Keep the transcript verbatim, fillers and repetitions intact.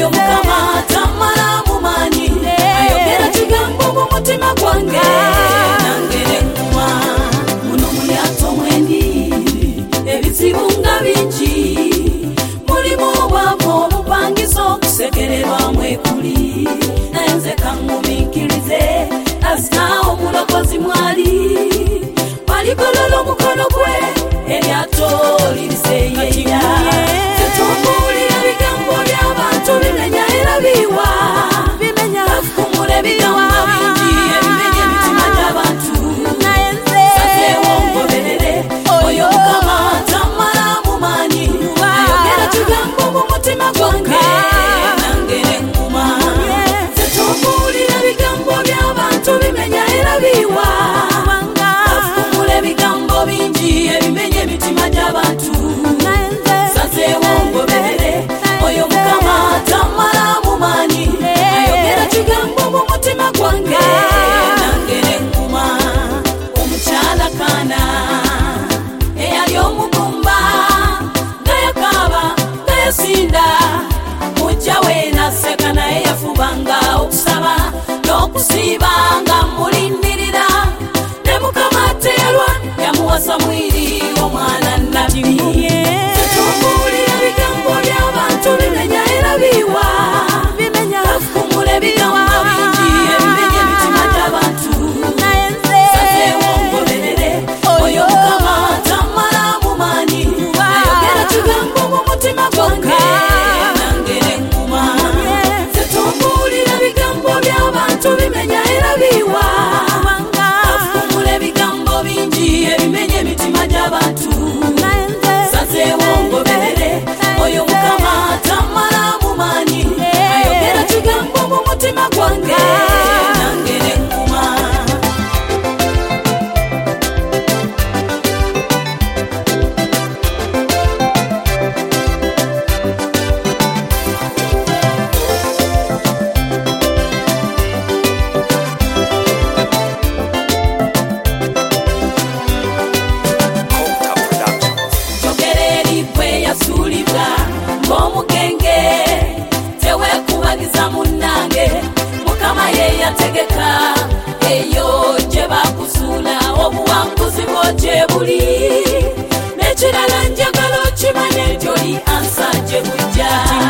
oyo mukama tamala mumanyi ayogera kigambo mu mutima gwange nange nenkuma muno mulyato mwendi ebizibu nga bingi mulimu obwavu obupangiza okusekererwa mwekuli naye nze kangumiikirize azina omulokozi mwali waligolola omukono gwe eryato liriseeyeya tetumbulira ebigambo by'abantu bimenya era biwa bafukumula ebigambo bingi ebimenya emitima gy'abantu sazeewo ngoberere oyo mukama tamala mumanyi ayogera kigambo mu mutima gwange nange nenkuma tetumbulira ebigambo by'abantu bimenya era biwa bafukumula ebigambo bingi ebimenya emitima gy'abantu sazeewo ngoberere oyo mukama tamala mumanyi ayogera kigambo mu mutima gwange nange nenkuma omukyala Kaana eyali omugumba nga yakaaba nga yasinda mujja we naseka naye yafubanga okusaba n'okusiiba nga mulindirira ne mukama teyalwa yamuwasa mwiri omwana nnabbi tetumbulira ebigambo by'abantu bimenya era biwa bafukumula ebigambo bingi ebimenya emitima gy'abantu sazeewo ngoberere oyo mukama tamala mumanyi ayogera kigambo mu mutima gwange nange nenkuma tetumbulira ebigambo by'abantu bimenya era biwa bafukumula ebigambo bingi ebimenya emitima gy'abantu sazeewo ngoberere oyo mukama tamala mumanyi ayogera kigambo mu mutima gwange nange nenkuma jogereri gwe yasuulibwa ng'omugenge tewekubagiza munnange mukama ye yategeka eyo gye bakusuula obuwanguzi bwo gye buli n'ekirala njagala okimanye nti oli ansa gye bujja